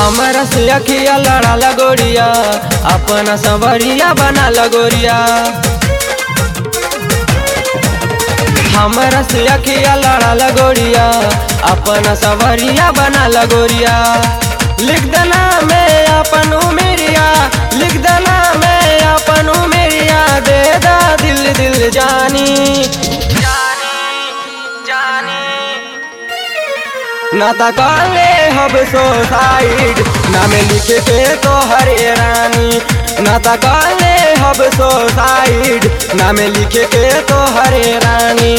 हमरा से अखिया लड़ा लगोरिया, अपना संवरिया बना लगोरिया। हमरा से अखिया लड़ा लगोरिया, अपना संवरिया बना लगोरिया। लिख देना में अपन उमेरिया, लिख देना में अपन उमेरिया, दे दा दिल दिल जानी ना तकाले हब सोसाइड, ना में लिखे के तो हरे रानी। ना तकाले हब सोसाइड, ना में लिखे के तो हरे रानी।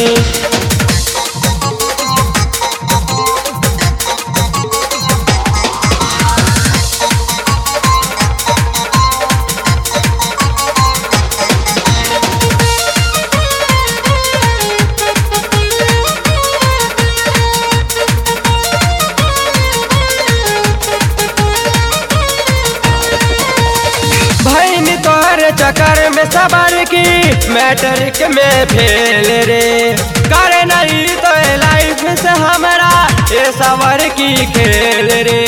भैनी तोहरे चक्कर में सबर की, मैट्रिक में फेल रे। करे नहीं तो लाइफ से हमारा ये सबर की खेल रे।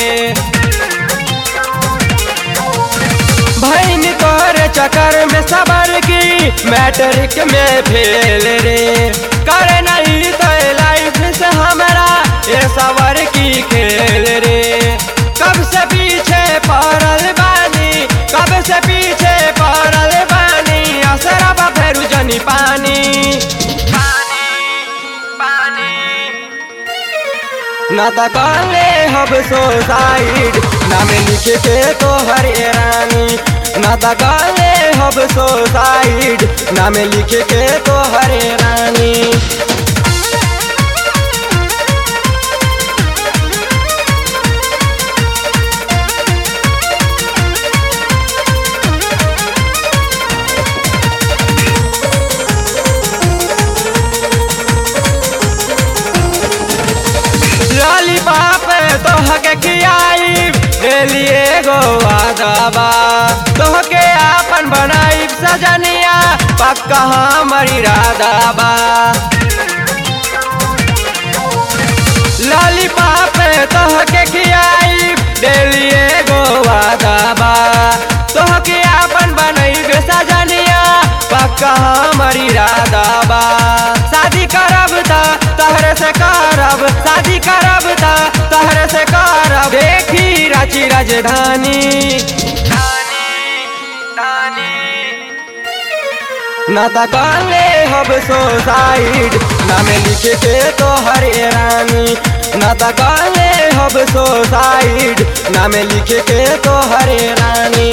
भैनी तोहरे चक्कर में सबर की, मैट्रिक में फेल रे। करे नहीं तो लाइफ से हमारा ये सबर की खेल रे। कब से पीछे पड़ल बानी, कब से पीछे पड़ल बानी, असरबा फेरू जनी पानी ना तकाले हब सोसाइड, ना में लिखे के तो हरे रानी। ना तकाले हब सोसाइड, ना में लिखे के तो हरे रानी। लॉलीपॉप तोहके खियाई लिए गो आदाबा, तोहके आपन बनाई सजनिया, पक्का हमारी रादाबा। लॉलीपॉप तोहके खियाई लिए गो आदाबा, तोहके आपन बनाई सजनिया, पक्का हमारी रादाबा। शादी करब ता तहरे से करब, शादी करब ता तहरे से करब, देखी रांची राजधानी ना तकाले हब सोसाइड, ना में लिखे के तो हरे रानी। ना तकाले हब सोसाइड, ना में लिखे के तो हरे रानी।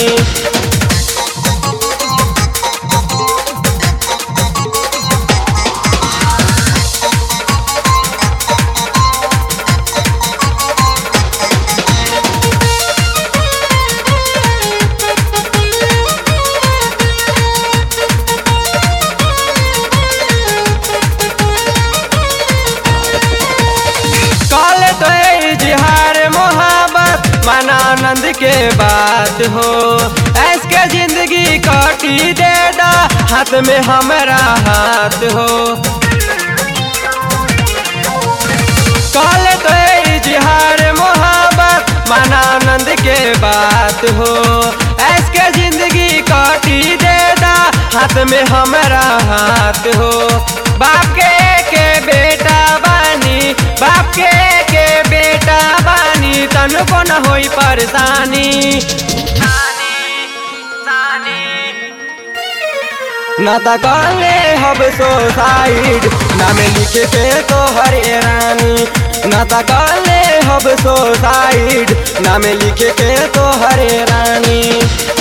माना आनंद के बात हो, ऐसके जिंदगी काटी दे दा, हाथ में हमारा हाथ हो। काले तो इजहार मोहब्बत, माना आनंद के बात हो, ऐसके जिंदगी काटी दे दा, हाथ में हमारा हाथ हो। बाप के बेटा बानी, बाप के बेटा बानी, तन को न होई परेशानी ना तकाले हब सोसाइड, ना में लिखे के तो हरे रानी। ना तकाले हब सोसाइड, ना में लिखे के तो हरे रानी।